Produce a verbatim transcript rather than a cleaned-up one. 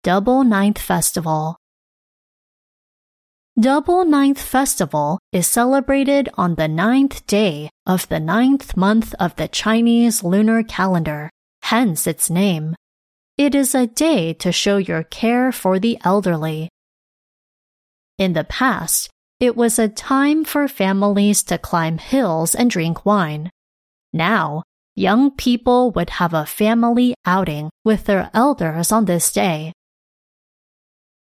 Double Ninth Festival. Double Ninth Festival is celebrated on the ninth day of the ninth month of the Chinese lunar calendar, hence its name. It is a day to show your care for the elderly. In the past, it was a time for families to climb hills and drink wine. Now, young people would have a family outing with their elders on this day.